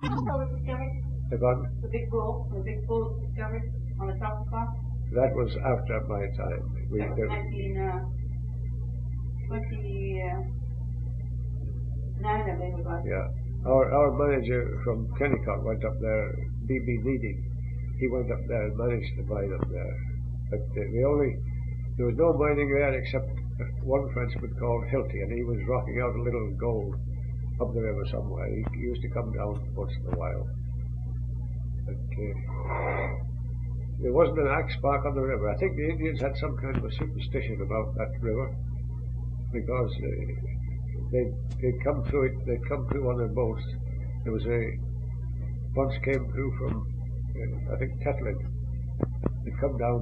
was discovered? The gun? The big bull was discovered on the top of the clock? That was after my time. That was 1929, I think it was. Yeah. Our manager from Kennicott went up there, B.B. Needy. He went up there and managed to mine up there. But there was no mining there except one Frenchman called Hilty, and he was rocking out a little gold up the river somewhere. He used to come down once in a while. But there wasn't an axe mark on the river. I think the Indians had some kind of a superstition about that river because they'd come through it. They'd come through on their boats. There was once came through from I think Tetlin. They'd come down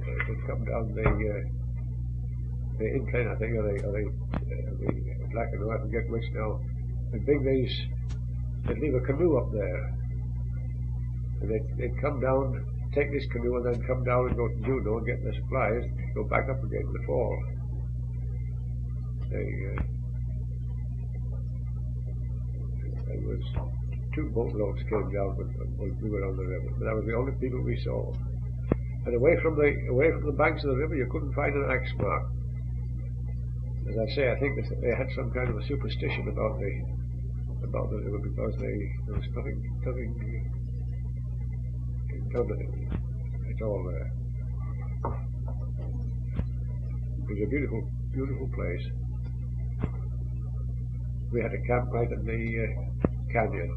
the incline, I think, or the Black and I forget which now. They'd leave a canoe up there. And they'd come down, take this canoe, and then come down and go to Juneau and get their supplies, go back up again in the fall. There was 2 boatloads came down when we were on the river, but that was the only people we saw. And away from the banks of the river, you couldn't find an axe mark. As I say, I think they had some kind of a superstition about the river because there was nothing at all there. It was a beautiful, beautiful place. We had a camp right in the canyon.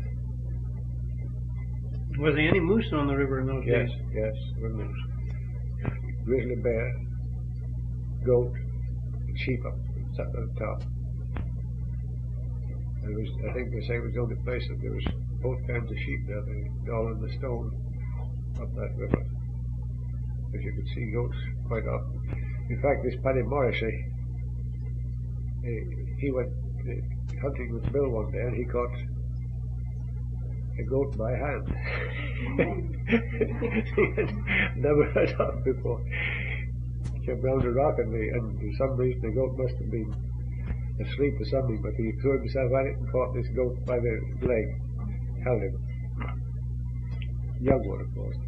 Was there any moose on the river in those days? Yes, there were moose. Grizzly bear, goat, and sheep up sat at the top. I think they say it was the only place that there was both kinds of sheep there, the doll and the stone, up that river. Because you could see goats quite often. In fact, this Paddy Morrissey, he went hunting with Bill one day and he caught a goat by hand. He had never heard of it before. He came round a rock and for some reason the goat must have been asleep or something, but he threw himself at it and caught this goat by the leg, held him. Young one, of course.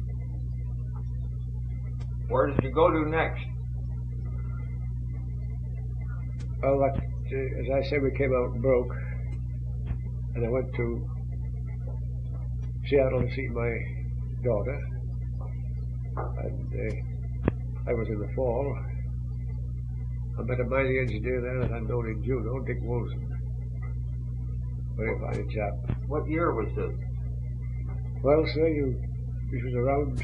Where did you go to next? Well, as I say, we came out broke, and I went to Seattle to see my daughter, and I was in the fall. I met a mining engineer there that I'd known in Juneau, Dick Wilson. Very fine chap. What year was this? Well, sir, this was around,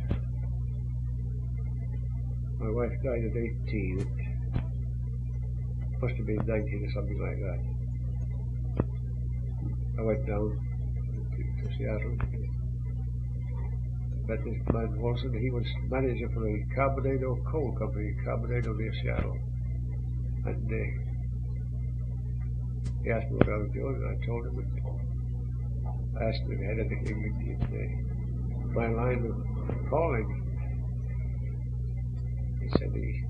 my wife died at 18. It must have been 19 or something like that. I went down to Seattle. Met this man Wilson. He was manager for the Carbonado Coal Company, Carbonado near Seattle. And he asked me what I was doing, and I told him, and I asked him if he had anything in my line of calling. He said he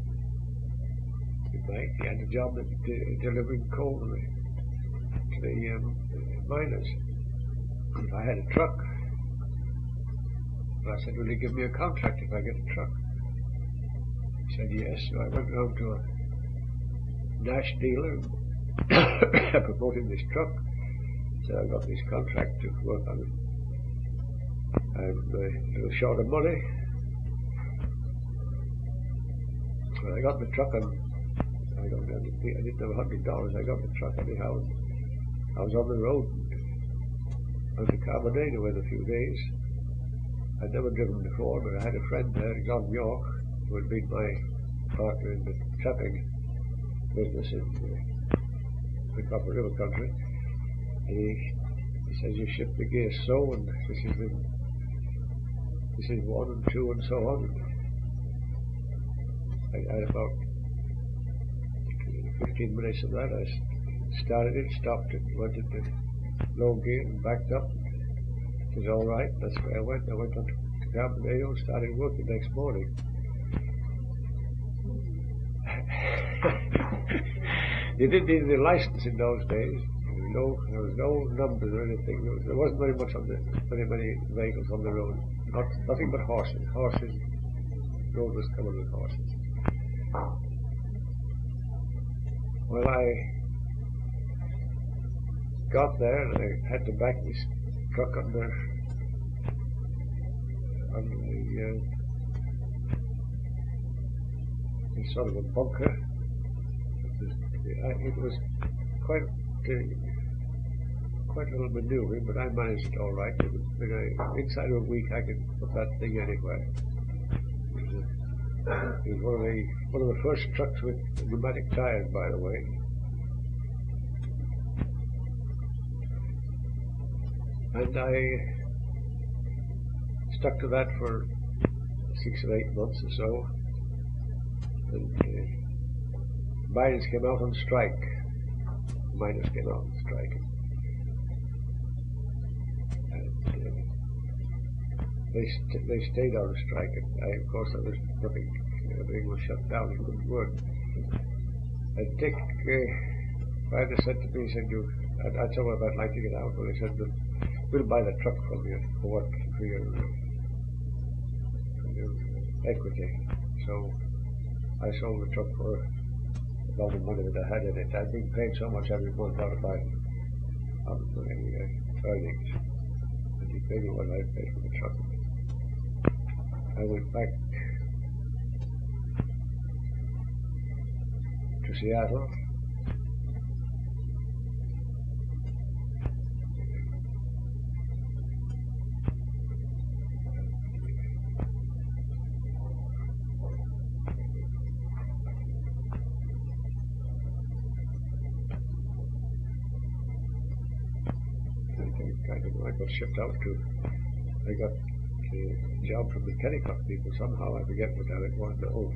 might. He had a job delivering coal to the miners. If I had a truck, I said, will you give me a contract if I get a truck? He said yes. So I went round to a Nash dealer promoting this truck. So I got this contract to work on it. I'm a little short of money. Well, I got the truck and I didn't have $100. I got the truck anyhow. I was on the road out to Carbonado in a few days. I'd never driven before, but I had a friend there, John York, who had been my partner in the trapping business in the Copper River country. And he says, you shift the gear so, and this is 1 and 2 and so on. I had about 15 minutes of that. I started it, stopped it, went into low gear and backed up. It was all right. That's where I went. I went on to Carbonado and started working next morning. You didn't need any license in those days. there was no numbers or anything. There wasn't very much on many vehicles on the road. Nothing but horses. The road was covered with horses. Well, I got there and I had to back this truck under the sort of a bunker. It was quite a little maneuvering, but I managed it all right. Inside of a week I could put that thing anywhere. It was one of the first trucks with pneumatic tires, by the way. And I stuck to that for 6 or 8 months or so. And miners came out on strike. And they stayed on strike. And of course, there was nothing. Everything was shut down. It couldn't work. And Dick finally said to me, he said, I told him I'd like to get out. Well, he said, we'll buy the truck from you for your equity. So I sold the truck for all the money that I had in it. I'd been paid so much every month out of my earnings. And he paid me what I paid for the truck. I went back to Seattle. I got shipped out to. I got a job from the Kennecott people somehow. I forget what that it was.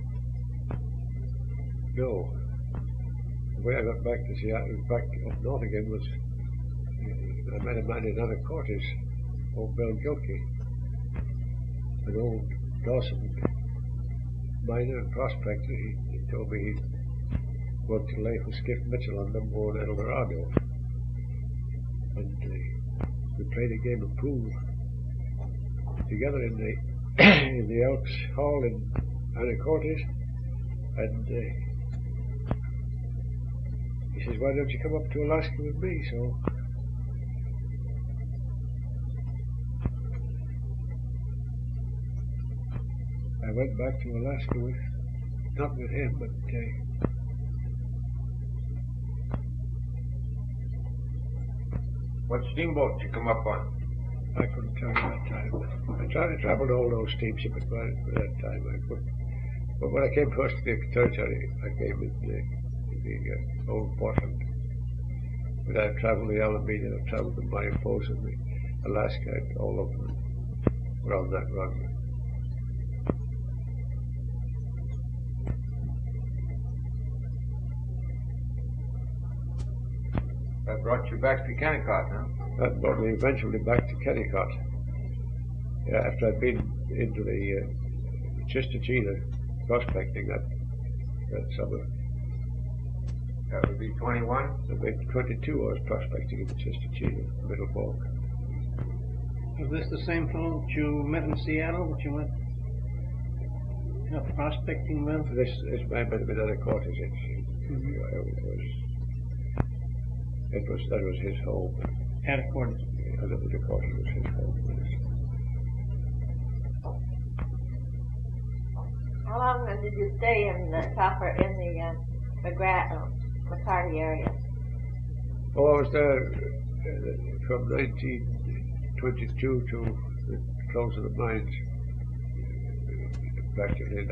No. The way I got back to Seattle, back up north again, was I met a man in Anacortes, old Bill Gilkey, an old Dawson miner and prospector. He told me he'd worked to lay for Skip Mitchell on number 1 Eldorado. And we played a game of pool together in the Elks Hall in Anacortes, and he says, "Why don't you come up to Alaska with me?" So I went back to Alaska not with him, but what steamboat did you come up on? I couldn't tell you that time. I traveled all those steamships by that time. But when I came first to the territory, I came with the old Portland. But I've traveled the Alameda, I've traveled the Mariposa, the Alaska, all of them were on that run. That brought you back to Kennecott, huh? That brought me eventually back to Kennecott. Yeah, after I'd been into the Chistachina prospecting that summer. That would be 21? I'd been 22 I was prospecting in the Chistachina, Middle Fork. Was this the same fellow that you met in Seattle, that you went prospecting with? This might have been Anacortes. That was his home. Anacortes. Anacortes was his home. How long did you stay in the McCarty area? Oh, I was there from 1922 to the close of the mines, practically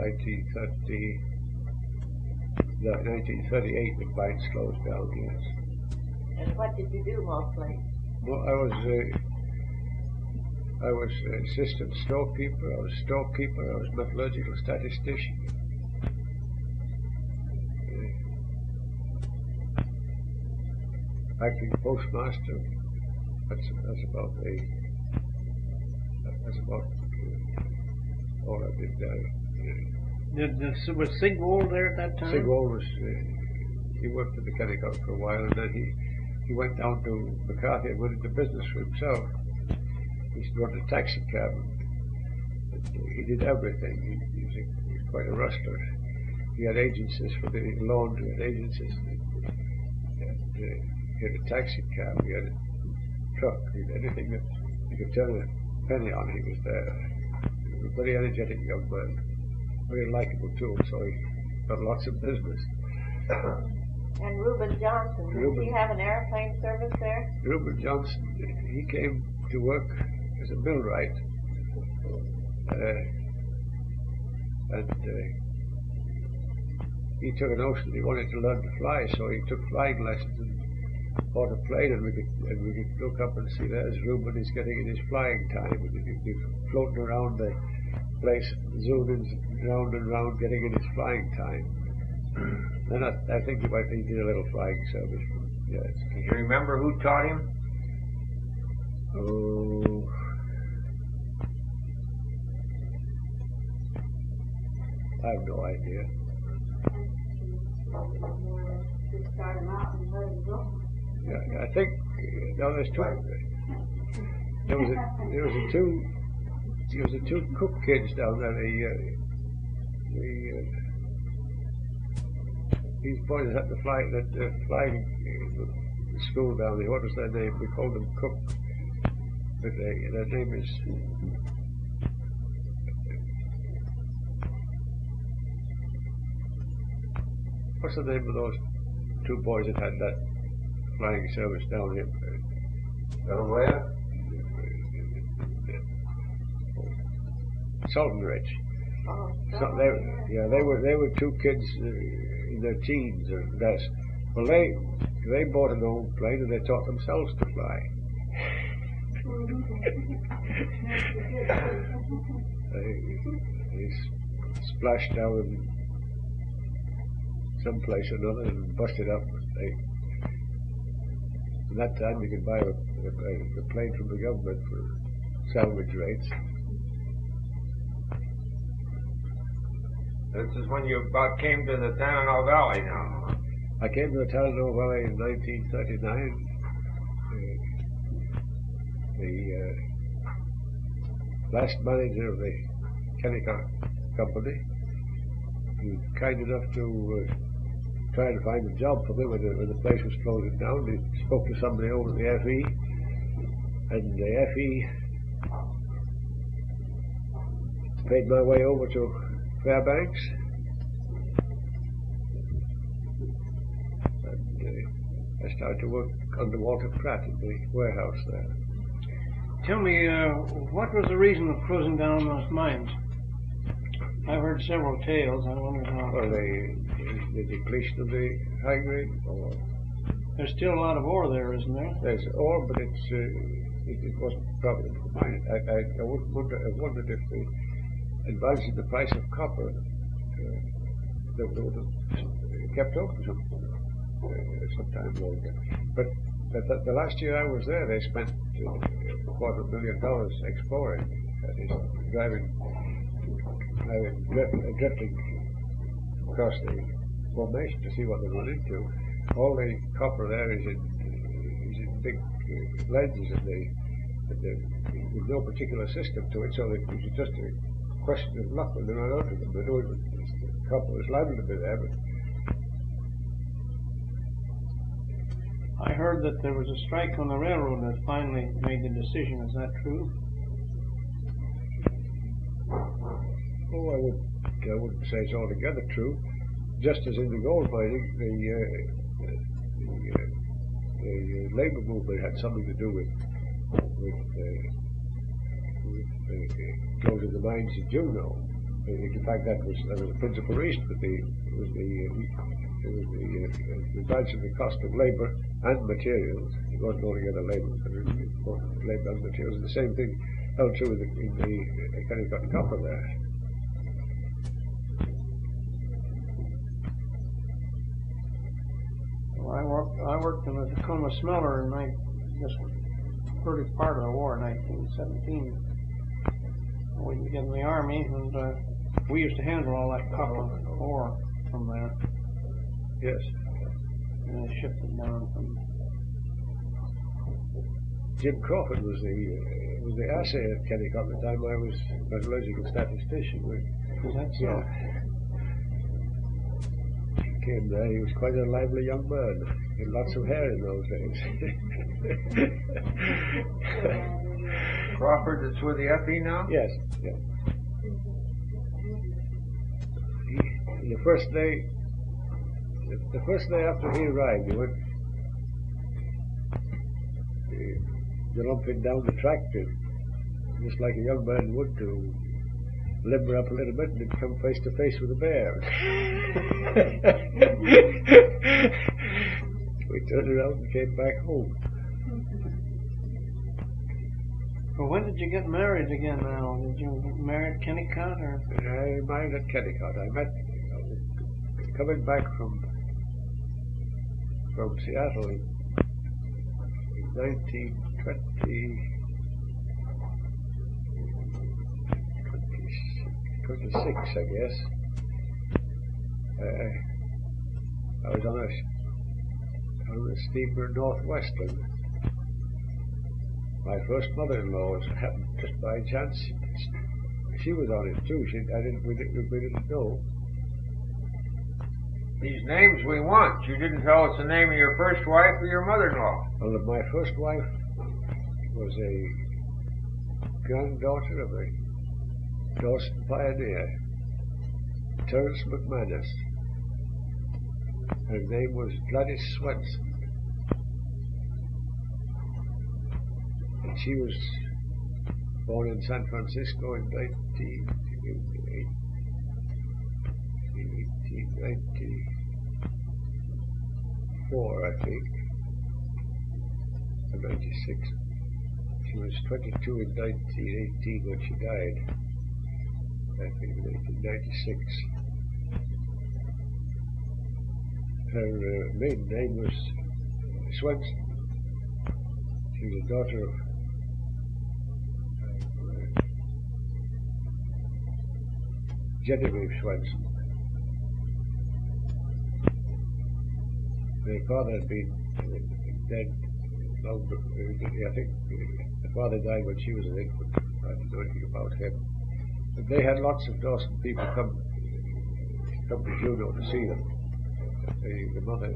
1938 when mines closed down, yes. And what did you do mostly? Well, I was assistant storekeeper, I was storekeeper, I was metallurgical statistician. Acting postmaster. That's about all I did there. Was Sigwold there at that time? Sigwold was he worked at the Kennecott for a while, and then he went down to McCarthy and went into business for himself. He used to run a taxi cab. He did everything. He was quite a rustler. He had agencies for the laundry, had agencies. And, he had a taxi cab. He had a truck. He had anything that you could turn a penny on. He was there. He was a very energetic young man, very likable too. So he got lots of business. And Reuben Johnson, did he have an airplane service there? Reuben Johnson, he came to work as a millwright. And he took a notion he wanted to learn to fly, so he took flying lessons and bought a plane, and we could look up and see there's Reuben. He's getting in his flying time, and he'd be floating around the place, zooming round and round, getting in his flying time. Then I think he did a little flying service. Yes. Do you remember who taught him? Oh, I have no idea. Just start him out and let him go. Yeah, I think there's two. There was the two cook kids down there. These boys had to fly that flying school down there. What was their name? We called them cook, but their name is. What's the name of those two boys that had that flying service down here? Down where? Sultan Ridge. Oh, So they were two kids in their teens or less. Well, they bought an old plane and they taught themselves to fly. They splashed down in some place or another and busted up. At that time, you could buy a plane from the government for salvage rates. This is when you about came to the Tanana Valley now. I came to the Tanana Valley in 1939. The last manager of the Kennecott Company, he was kind enough to try to find a job for me when the place was closing down. He spoke to somebody over at the FE, and the FE paid my way over to Fairbanks, and I started to work under Walter Pratt in the warehouse there. Tell me, what was the reason of closing down those mines? I've heard several tales. I wonder how. Well, the depletion of the high grade ore. There's still a lot of ore there, isn't there? There's ore, but it wasn't profitable to mine it. I wondered if the advance in the price of copper they would have kept open some time longer. But the last year I was there, they spent $250,000 exploring, that is, drifting across the formation to see what they run into. All the copper there is in big lenses, and there's no particular system to it, so it was just a question of luck when they ran out of them. They knew the copper was liable to be there, but I heard that there was a strike on the railroad that finally made the decision. Is that true? I wouldn't say it's altogether true. Just as in the gold mining, the labor movement had something to do with closing the mines in Juneau. In fact, that was the principal reason. But it was the advance in the cost of labor and materials. It wasn't altogether labor, but both labor and materials. And the same thing held true in the Kennecott copper there. Well, I worked in the Tacoma smelter in this early part of the war, 1917. We began in the Army, and we used to handle all that copper ore from there. Yes. And they shipped it down from Jim Crawford was the assayer at Kennicott at the time I was metallurgical statistician. Is that so? Yeah. He came there. He was quite a lively young man. He had lots of hair in those days. Crawford is with the FE now? Yes. Yeah. The first day after he arrived, he went lumping down the tractor, just like a young man would, to limber up a little bit and then come face to face with a bear. We turned around and came back home. Well, when did you get married again now? Did you get married at Kennicott or? I married at Kennicott. I was coming back from Seattle in 1926, I guess. I was on a steamer Northwestern. My first mother-in-law happened just by chance. She was on it too. We didn't know. These names we want. You didn't tell us the name of your first wife or your mother-in-law. Well, my first wife was a granddaughter of a Dawson pioneer, Terence McManus. Her name was Gladys Swenson. And she was born in San Francisco in 1894, I think, or 96. She was 22 in 1918 when she died, I think in 1896. Her maiden name was Swenson. She was a daughter of Genevieve Swenson. My father had been dead long before. I think the father died when she was an infant. I didn't know anything about him. But they had lots of Dawson people come to Juneau to see them. The mother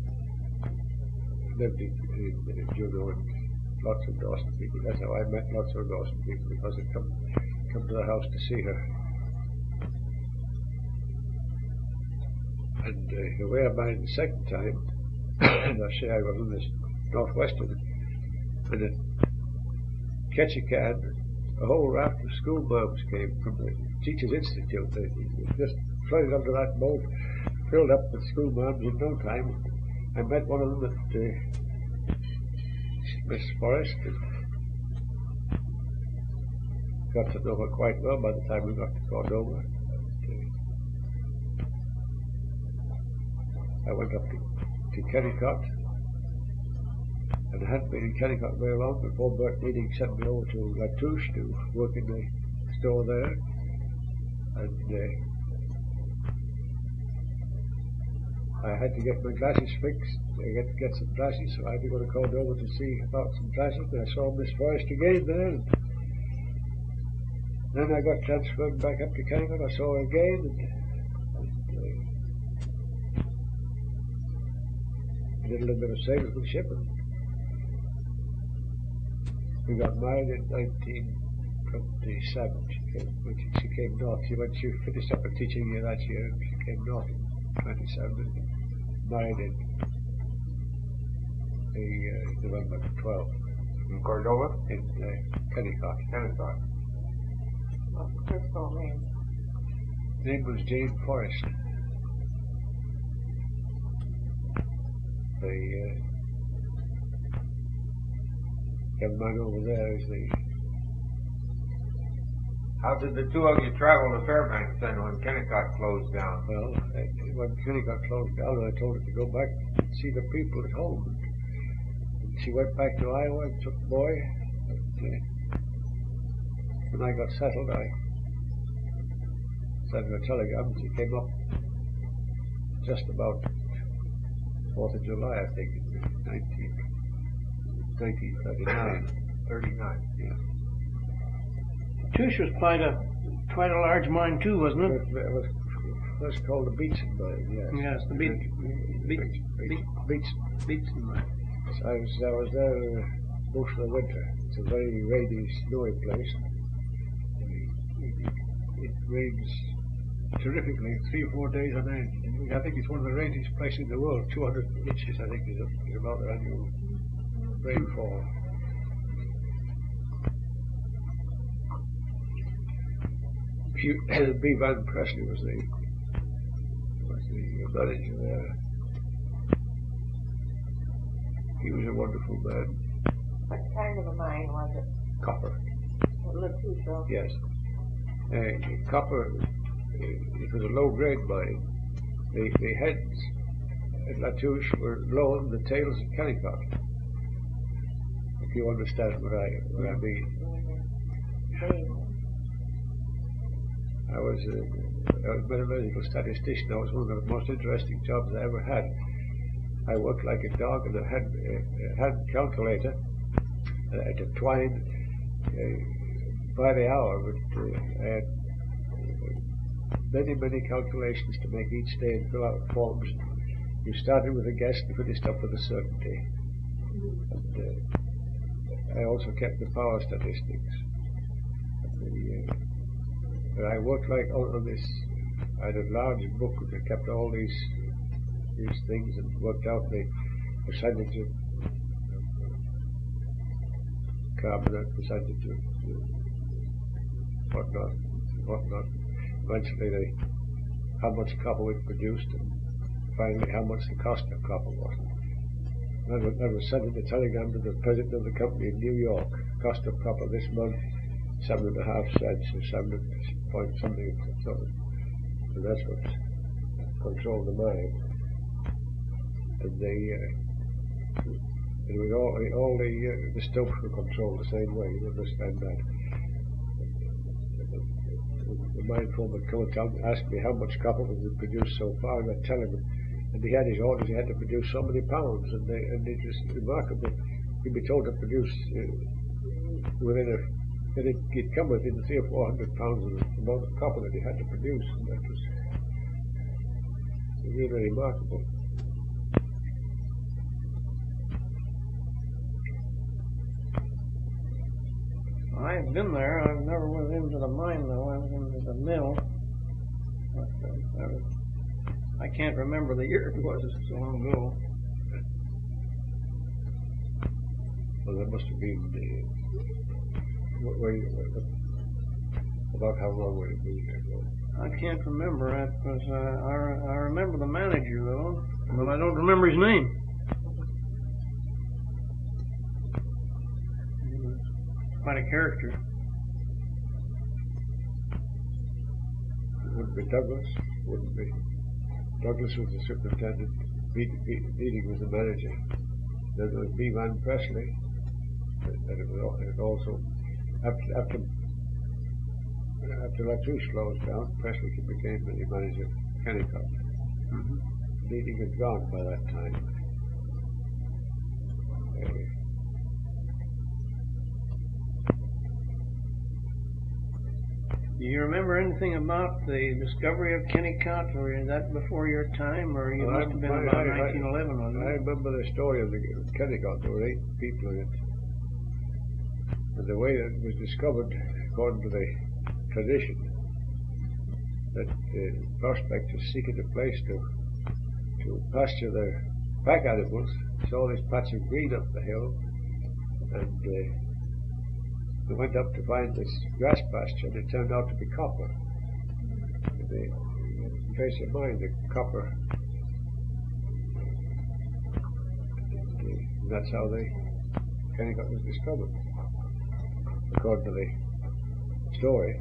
lived in Juneau, and lots of Dawson people. That's how I met lots of Dawson people, because they'd come to the house to see her. And the way I married the second time, and I say I was in this Northwestern, and at Ketchikan, a whole raft of school moms came from the Teachers Institute. They just floated under that boat, filled up with school moms in no time. I met one of them at Miss Forrest, and got to know her quite well by the time we got to Cordova. I went up to Kennicott, and I hadn't been in Kennicott very long before Bert Meading sent me over to Latouche to work in the store there. And I had to get my glasses fixed. I had to get some glasses, so I had to go to Cordova to see about some glasses. And I saw Miss Forrest again there. And then I got transferred back up to Kennicott. I saw her again, and did a little bit of salesmanship, and we got married in 1927. She came north. She finished up a teaching year that year, and she came north in 27 and married in November 12th. In Cordova? In Kennicott. What's the first full name? Her name was Jane Forrest. The young man over there is the... How did the two of you travel to Fairbanks then when Kennicott closed down? Well, when Kennicott closed down, I told her to go back and see the people at home. And she went back to Iowa and took the boy. And when I got settled, I sent her a telegram. She came up just about 4th of July, I think, in 1939. 39. Yeah. Tush was quite a large mine too, wasn't it? It was called the Beatson Mine, yes. Yes, the Beatson mine. I was there most of the winter. It's a very rainy, snowy place. It rains terrifically 3 or 4 days on end. I think it's one of the rainiest places in the world. 200 inches, I think, is about the annual rainfall. B. Van Presley was the manager there. He was a wonderful man. What kind of a mine was it? Copper. Latouche. Yes. Copper, it was a low-grade mine. The heads at Latouche were lower than the tails at Kennecott. If you understand what I mean. I was a metallurgical statistician. That was one of the most interesting jobs I ever had. I worked like a dog in a hand calculator. I had to twine by the hour, but I had many calculations to make each day and fill out forms. You started with a guess and finished up with a certainty. And I also kept the power statistics. But I worked like on this. I had a large book that kept all these things and worked out the percentage of carbonate, percentage of whatnot. Eventually, how much copper we produced, and finally how much the cost of copper was. I was sending a telegram to the president of the company in New York. Cost of copper this month, 7.5 cents or 7 point something. And that's what controlled the mine. And all the stopes were controlled the same way. You understand that? The mine foreman would come and ask me how much copper was produced so far, and I'd tell him. And he had his orders. He had to produce so many pounds, and it was remarkable. He'd be told to produce he'd come within 300 or 400 pounds of the amount of copper that he had to produce, and that was really remarkable. I've been there. I've never went into the mine though. I was into the mill. But, I can't remember the year it was. It's so long ago. Well, that must have been about how long would it be ago? I can't remember that because I remember the manager though, but I don't remember his name. He was quite a character. It wouldn't be Douglas. Wouldn't be. Douglas was the superintendent. Beatty was the manager. Then there was B. Van Presley. And it also after Latouche closed down, Presley became the manager of Kennecott. Beatty had gone by that time. Do you remember anything about the discovery of Kennecott, or is that before your time, or you must have been about 1911, wasn't it? I remember the story of the Kennecott. There were 8 people in it. And the way that it was discovered, according to the tradition, that prospectors seeking a place to pasture their pack animals saw this patch of green up the hill, and they went up to find this grass pasture, and it turned out to be copper. In case of mind, the copper. And that's how Kennecott was discovered, according to the story.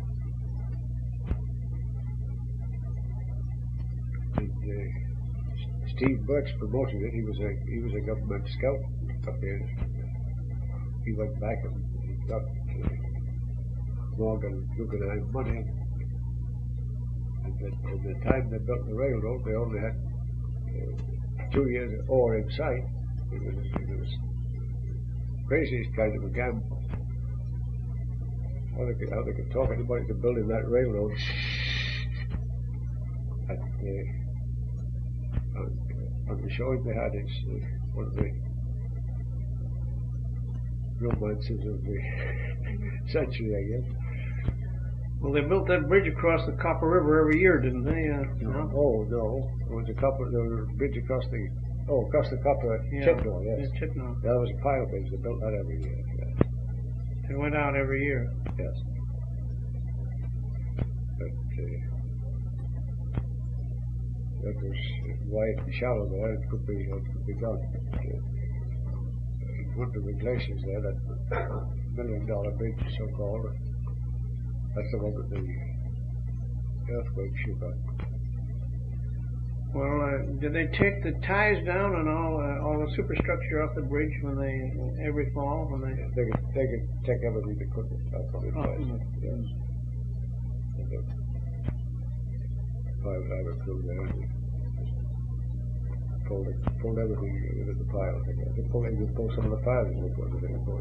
And, Steve Burks promoted it. He was a government scout up here. He went back and he got Morgan Guggenheim money. And at the time they built the railroad, they only had 2 years of ore in sight. It was craziest kind of a gamble. How they could talk anybody to building that railroad. On the showing they had, it's one of the romances of the century, I guess. Well, they built that bridge across the Copper River every year, didn't they? No. Oh, no. There was a bridge across the Copper at Chittenall, yes. Yeah, Chittenall. Yeah, there was a pile bridge. They built that every year. Yes. It went out every year. Yes. But that was wide and shallow there. It could be done. One of the glaciers there, that $1 million bridge, so-called. That's the one that the earthquake shook on. Well, did they take the ties down and all the superstructure off the bridge when every fall when they? They could take everything they could from it. Yes. And the private eye crew there and pulled everything into the pile. They pulled some of the piles and they put everything in.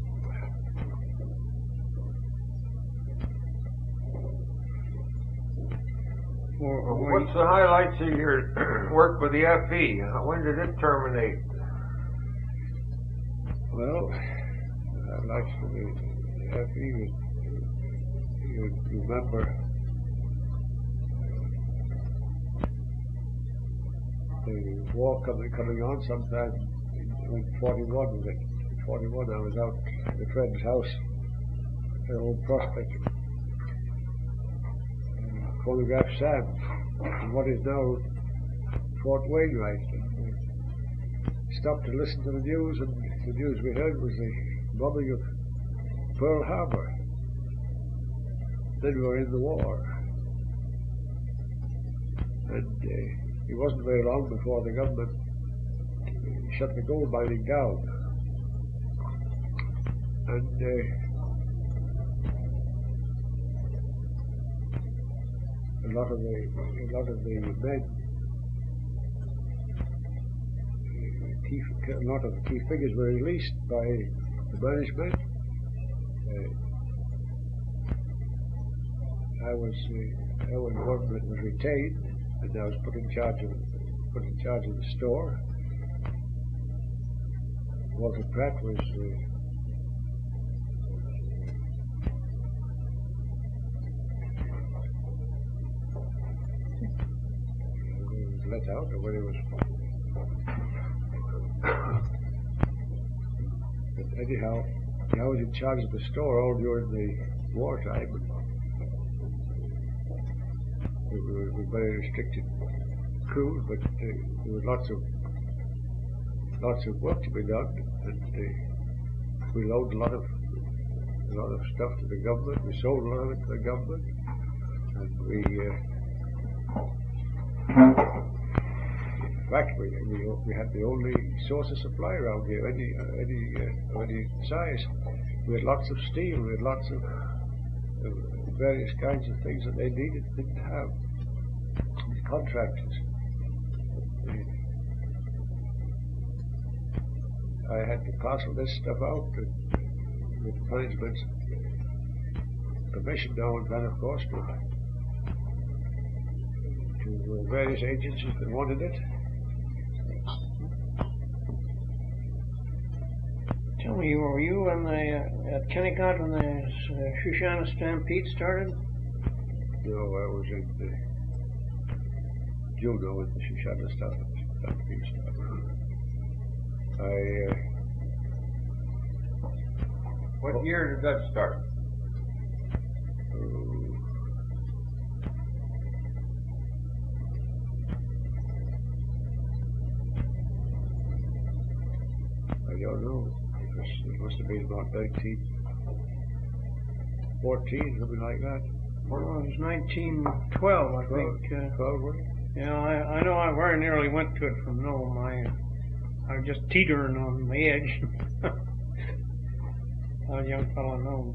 What's the highlights of your work with the FE? When did it terminate? Well, the highlights of the FE was, you remember, the war coming on sometime in 41, was it? In 41 I was out at a friend's house, an old prospect. Photographed Sam in what is now Fort Wainwright. Stopped to listen to the news, and the news we heard was the bombing of Pearl Harbor. Then we were in the war. And it wasn't very long before the government shut the gold mining down. And a lot of the men, a lot of the key figures were released by the management. I was one that was retained, and I was put in charge of the store. Walter Pratt was let out, or whether it was. But anyhow, I was in charge of the store all during the wartime. We were very restricted crews, but there was lots of work to be done, and we loaded a lot of stuff to the government. We sold a lot of it to the government, and we. In fact, we had the only source of supply around here, any size. We had lots of steel, we had lots of various kinds of things that they didn't have. These contractors. I had to parcel this stuff out with management's permission now and then, of course, to various agencies that wanted it. Tell me, were you at Kennecott when the Shoshana Stampede started? No, I was in Juneau when the Shoshana Stampede started. What year did that start? I don't know. It must have been about 1914, something like that. Well, it was 1912, I think. 12, was it? Yeah, I know I very nearly went to it from Nome. I was just teetering on the edge. I was a young fellow in Nome.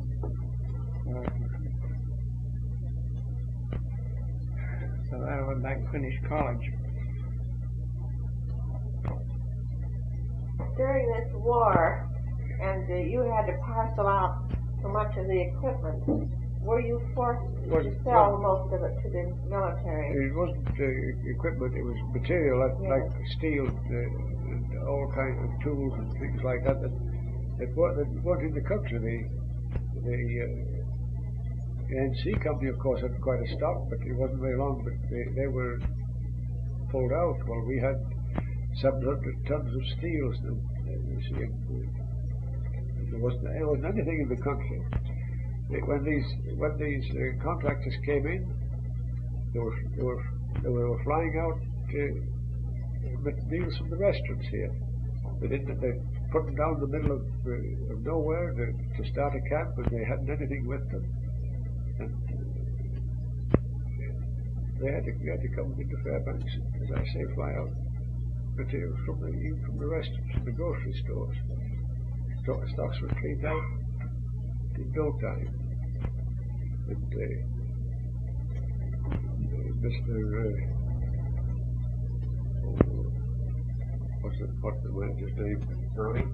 So I went back and finished college. During this war, and you had to parcel out so much of the equipment. Were you forced to sell most of it to the military? It wasn't equipment, it was material like steel and all kinds of tools and things like that that weren't in the country. The NC company, of course, had quite a stock, but it wasn't very long, but they were pulled out. Well, we had 700 tons of steel. There wasn't anything in the country. When these contractors came in, they were flying out meals from the restaurants here. They put them down in the middle of nowhere to start a camp, and they hadn't anything with them. And they had to come into Fairbanks, as I say, fly out materials from the restaurants, from the grocery stores. Stocks were cleaned out in no time. And Mr. What's the manager's name? Ronnie?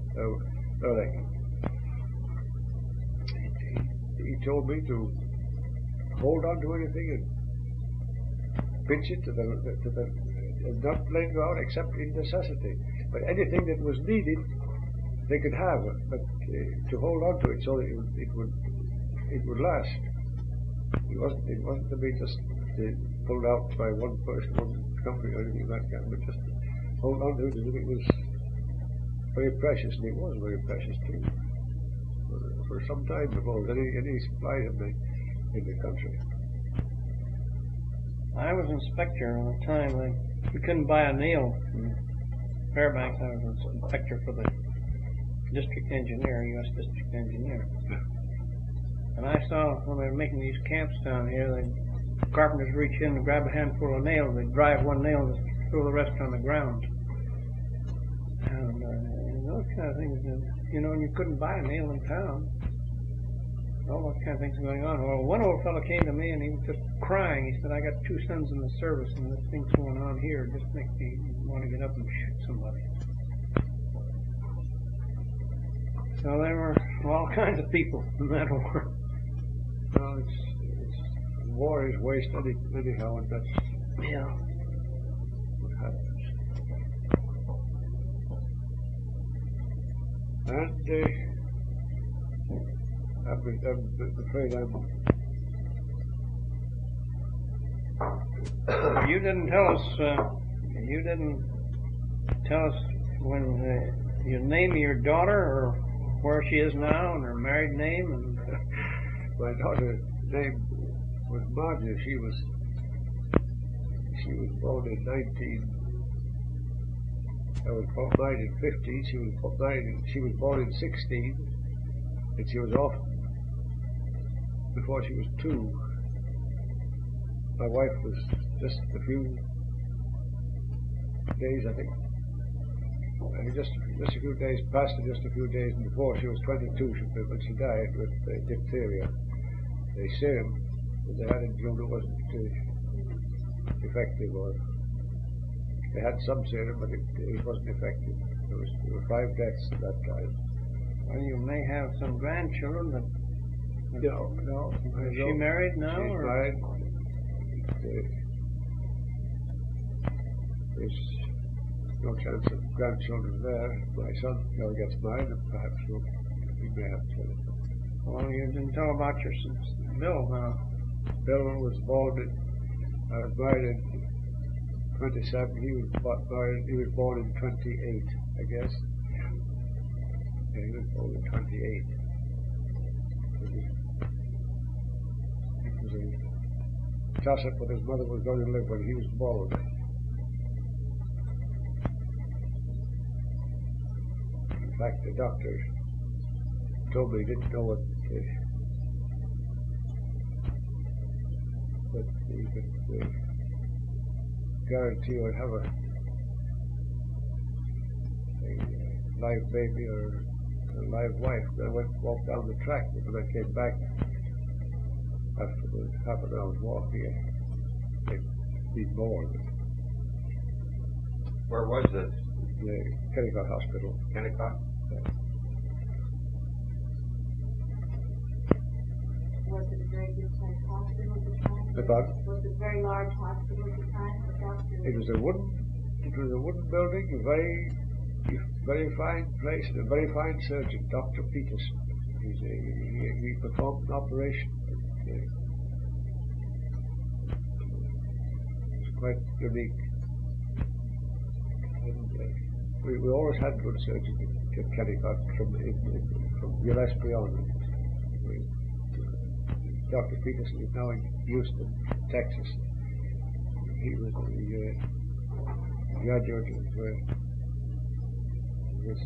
He told me to hold on to anything and pinch it to the and not let it go out except in necessity. But anything that was needed, they could have, but to hold on to it so that it would last. It wasn't to be just pulled out by one person, one company, or anything like that, but just hold on to it as if it was very precious, and it was very precious too. For some time before any supply in the country. I was inspector at the time. We couldn't buy a nail from Fairbanks. I was inspector for the district engineer, U.S. district engineer. And I saw when they were making these camps down here, the carpenters reach in and grab a handful of nails. They'd drive one nail and throw the rest on the ground. And those kind of things, and you couldn't buy a nail in town. All those kind of things going on. Well, one old fellow came to me and he was just crying. He said, "I got 2 sons in the service and this thing's going on here. It just makes me want to get up and shoot somebody." So there were all kinds of people in that war. Well, war is waste anyhow, and that's what happens. And I'm afraid You didn't tell us. You didn't tell us when you name your daughter or where she is now and her married name. And my daughter's name was Marjorie. She was born in 19. I was married in 15. She was born in 16, and she was off before she was 2. My wife was just a few days, I think. Just a few days past her, just a few days before she was 22 when she died with diphtheria. The serum that they had in June wasn't effective, or they had some serum, but it wasn't effective. There were 5 deaths at that time. Well, you may have some grandchildren, but no. Is she married now? She's married. There's no chance of grandchildren there. My son never gets married, and perhaps he may have children. Well, you didn't tell about your Bill now. Bill was born married in 27. He was born in 28, I guess. Yeah, he was born in 28. It was a toss-up what his mother was going to live when he was born. In fact, the doctor told me he didn't know what that he could guarantee or have a live baby or a live wife. I walked down the track, but when I came back after the half an hour's walk, they'd been born. Where was this? The Kennecott Hospital. Kennecott? Yeah. good sized hospital at the time? I thought Was it a very large hospital at the time? The doctor? it was a wooden building, a very fine place, and a very fine surgeon, Dr. Peterson. He performed an operation. It was quite unique. And we always had good surgeons at Kennecott from Gillespie on. Dr. Peterson is now in Houston, Texas. He was the graduate of this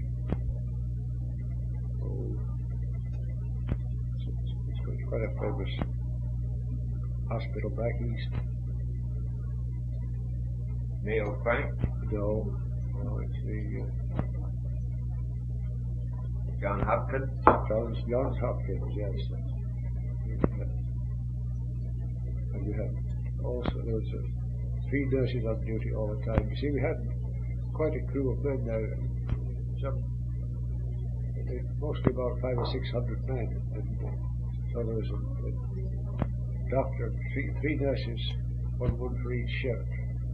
it's quite a famous hospital back east. Mayo Clinic? No, it's the Johns Hopkins? Johns Hopkins, yes. And we had also, there was 3 nurses on duty all the time. You see, we had quite a crew of men there. Mostly about 500 or 600 men. And so there was a doctor, 3 nurses, one for each shift.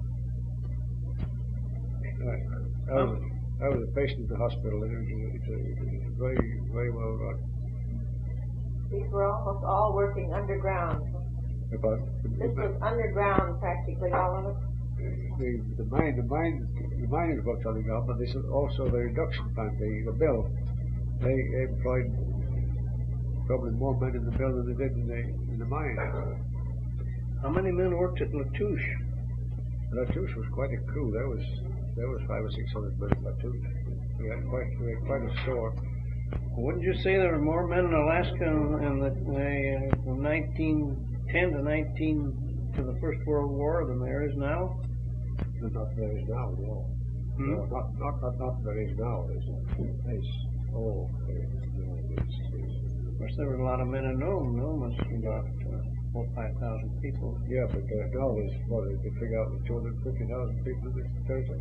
I was a patient in the hospital, and it was very, very well run. These were almost all working underground. This was underground, practically all of it. The miners worked underground, but this is also the reduction plant, the mill. They employed probably more men in the mill than they did in the mine. How many men worked at Latouche? Latouche was quite a crew. There was 500 or 600 men in Latouche. We had quite a store. Wouldn't you say there were more men in Alaska from 1910 to the First World War than there is now? Not there is now, no. No, not there is now. Of course, there were a lot of men in Nome. Nome was about 4,000 or 5,000 people. Yeah, but now there's they figure out 250,000 people in this territory.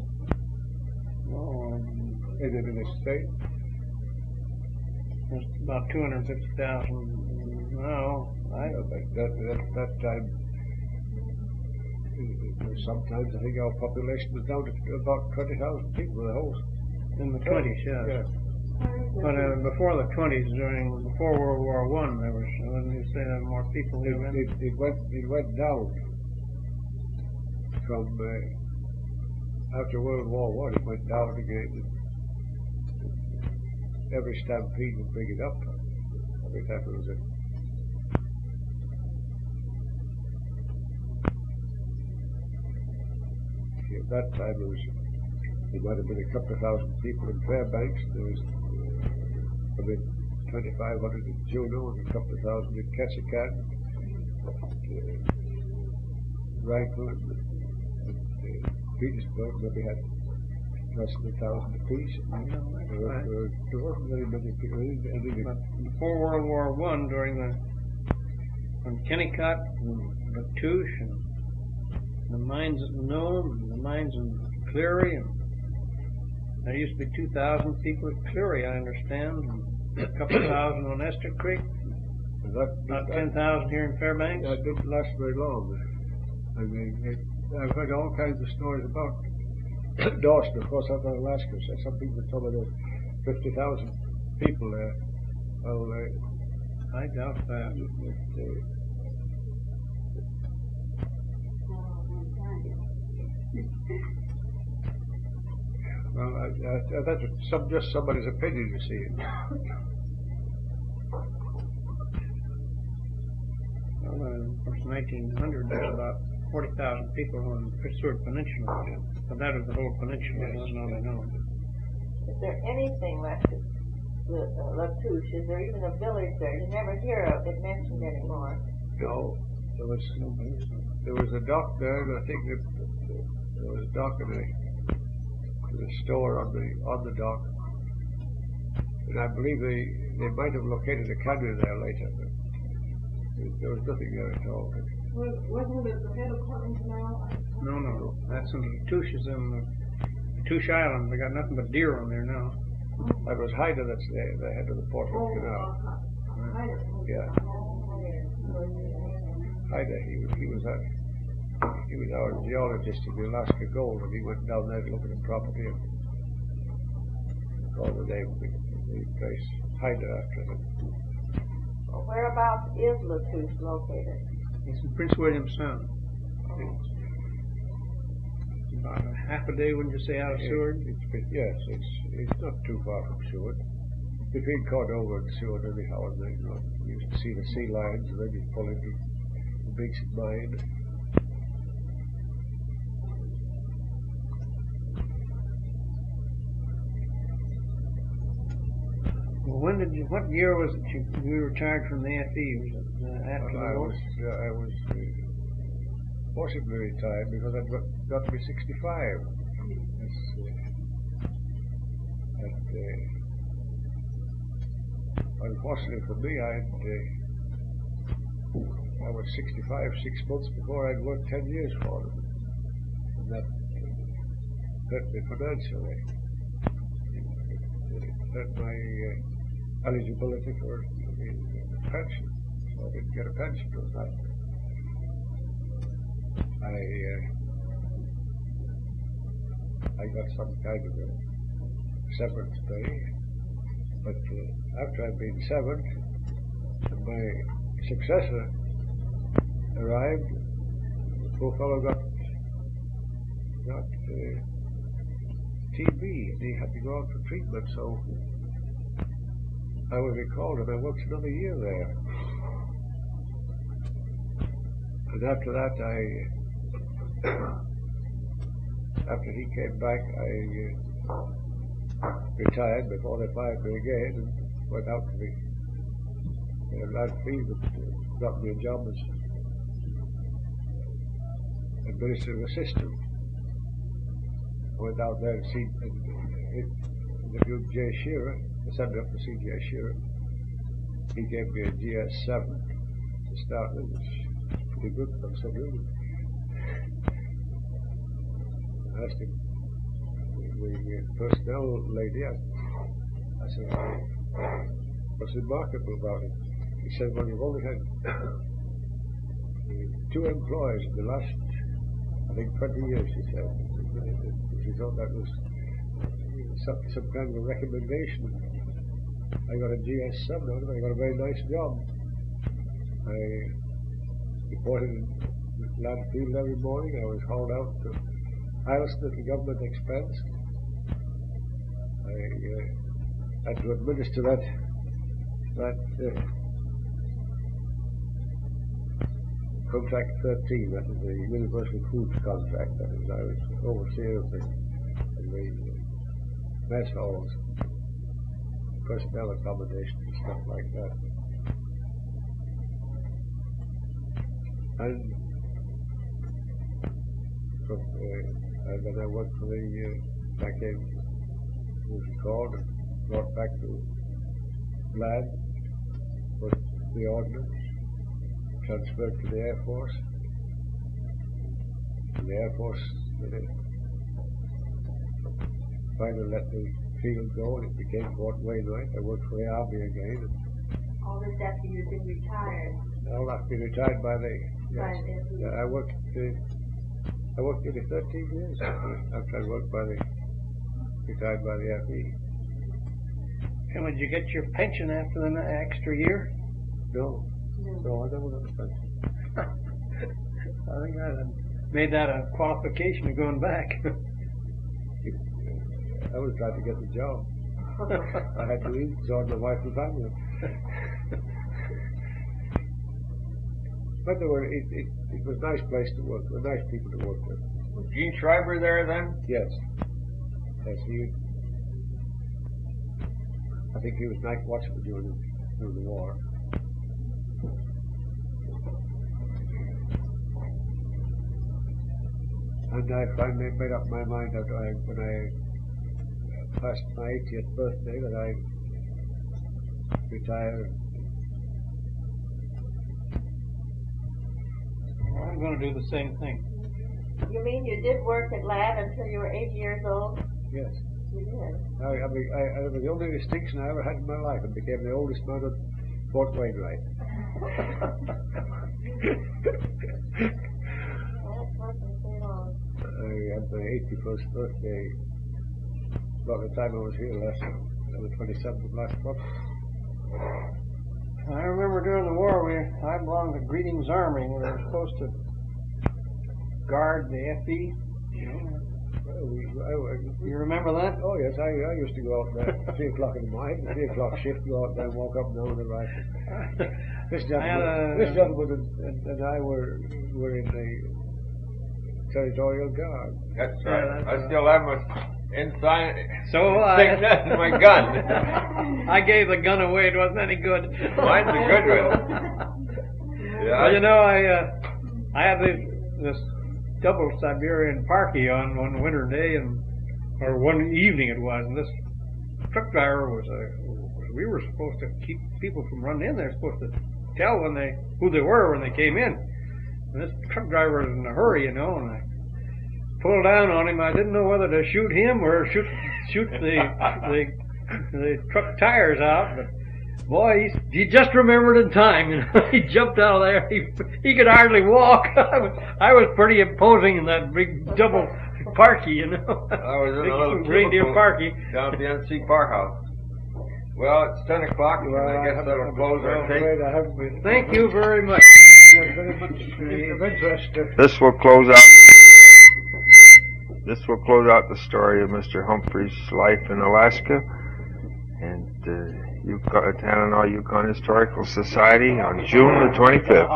No, in this state. There's about 250,000 now. That time, sometimes I think our population was down to about 20,000 people the whole. In the 20s, yes. Yeah. But before the 20s, before World War I, there was, wouldn't you say there were more people living? It went down from after World War I. It went down again. Every stampede would bring it up. Every time it was at that time there might have been a couple of thousand people in Fairbanks. There was 2,500 in Juneau and a couple of thousand in Ketchikan, Rankle and Petersburg. Maybe had less than 1,000 apiece. There wasn't very many people. Before World War I, from Kennecott and Latouche and the mines at Nome and the mines in Cleary, and there used to be 2,000 people at Cleary, I understand, and a couple of thousand on Esther Creek, about 10,000 here in Fairbanks. That didn't last very long. I mean, I've heard all kinds of stories about Dawson, of course, out in Alaska. So some people told me there's 50,000 people there. Well, I doubt that. Well, that's just somebody's opinion, you see. Well, of course, 1900, there's about 40,000 people on the Seward Peninsula. But that is the whole peninsula, that's not I know. Is there anything left of Latouche? Is there even a village there? You never hear of it mentioned anymore. No, there was a dock there, and I think that there was a dock and a store on the dock, and I believe they might have located a canyon there later, but there was nothing there at all. Wasn't it the head of Portland Canal? No. That's in Latouche, is in Latouche Island. They got nothing but deer on there now. That was Hyder, that's the head of the Portland Canal. Hyder. Yeah. Hyder. He was our geologist in the Alaska Gold, and he went down there to look at the property and called the name of the place Hyder after him. Well, whereabouts is Latouche located? It's in Prince William Sound. It's about a half a day, wouldn't you say, out of Seward? Yes, it's not too far from Seward. Between Cordova and Seward, anyhow, and then you used to see the sea lions, and then you pull into the Beeks mine. Well, what year was it you retired from the FE? Was it after the war? I was forcibly retired because I got to be 65. Unfortunately for me, I was 65 6 months before I'd worked 10 years for them. And that hurt me financially. It hurt my eligibility for a pension. So I didn't get a pension from that. I got some kind of a severance pay, but after I'd been severed, and my successor arrived, the poor fellow got TB, and he had to go out for treatment, so I was recalled, and I worked another year there. And after that, after he came back, I retired before they fired me again, and went out to the land field and got me a job as administrative assistant. I went out there to see the group J. Shearer. I sent me up to see J. Shearer. He gave me a GS7 to start with. It was pretty good considering. I asked him, the personnel lady, I said, what's remarkable about it? He said, well, you've only had 2 employees in the last, I think, 20 years, he said. He thought that was some kind of a recommendation. I got a GS7 out of it. I got a very nice job. I reported in the land field every morning. I was hauled out to Isleston at the government expense. I had to administer that contract 13, that is the Universal Foods contract. That is, I was overseer of the mess halls, personnel accommodation and stuff like that. And then I worked for the back in, was called, and brought back to land, put the ordnance, transferred to the Air Force. And the Air Force finally let the field go, and it became Fort Wainwright. I worked for the Army again. All this after you'd been retired. All after being retired by the. Yes. I worked nearly 13 years after I worked retired by the FE. And would you get your pension after the extra year? No, I never got a pension. I think I made that a qualification of going back. I was trying to get the job. I had to eat, so my wife and family. But it was a nice place to work, with nice people to work with. Was Gene Schreiber there then? Yes. Yes, I think he was night watchman during the war. And I finally made up my mind that when I passed my 80th birthday that I retire. Well, I'm going to do the same thing. You mean you did work at LAD until you were 80 years old? Yes. You did. I was the only distinction I ever had in my life, and became the oldest man at Fort Wainwright. my 81st birthday, about the time I was here last, on the 27th of last month. I remember during the war, I belonged to Greetings Army. We were supposed to guard the FE. You remember that? Oh yes, I used to go out there at 3 o'clock in the morning, 3 o'clock shift, go out there and walk up and down the rifle. This gentleman and I were in the Territorial Guard. That's right. Yeah, that's I still have my inside I in my gun. I gave the gun away. It wasn't any good. Mine's a good one. Yeah. Well, you know, I had this double Siberian parky on one winter day, or one evening it was, and this truck driver we were supposed to keep people from running in. They're supposed to tell who they were when they came in. And this truck driver was in a hurry, you know, and I pulled down on him. I didn't know whether to shoot him or shoot the truck tires out, but boy, he just remembered in time. You know, he jumped out of there. He could hardly walk. I was pretty imposing in that big double parky, you know. I was in big a little reindeer cubicle parky down at the NC Bar House. Well, it's 10 o'clock, and I guess that'll close our tape. Thank you very much. Very much of interest. This will close out. This will close out the story of Mr. Humphrey's life in Alaska, and Tanana Yukon Historical Society on June the 25th.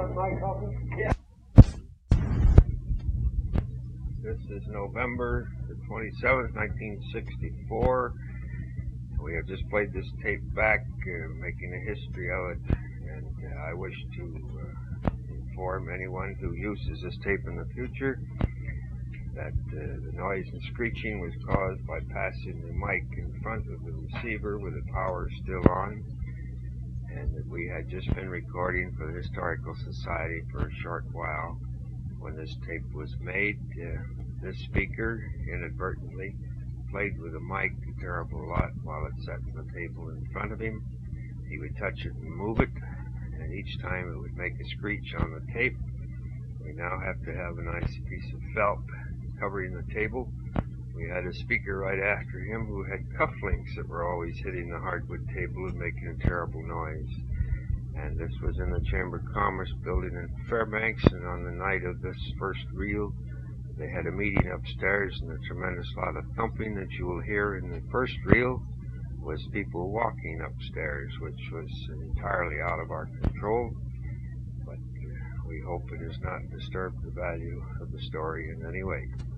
This is November the 27th, 1964. We have just played this tape back, making a history of it, and I wish to inform anyone who uses this tape in the future that the noise and screeching was caused by passing the mic in front of the receiver with the power still on, and that we had just been recording for the Historical Society for a short while. When this tape was made, this speaker inadvertently played with a mic a terrible lot while it sat on the table in front of him. He would touch it and move it, and each time it would make a screech on the tape. We now have to have a nice piece of felt covering the table. We had a speaker right after him who had cufflinks that were always hitting the hardwood table and making a terrible noise. And this was in the Chamber of Commerce building in Fairbanks, and on the night of this first reel, they had a meeting upstairs, and a tremendous lot of thumping that you will hear in the first reel was people walking upstairs, which was entirely out of our control. But we hope it has not disturbed the value of the story in any way.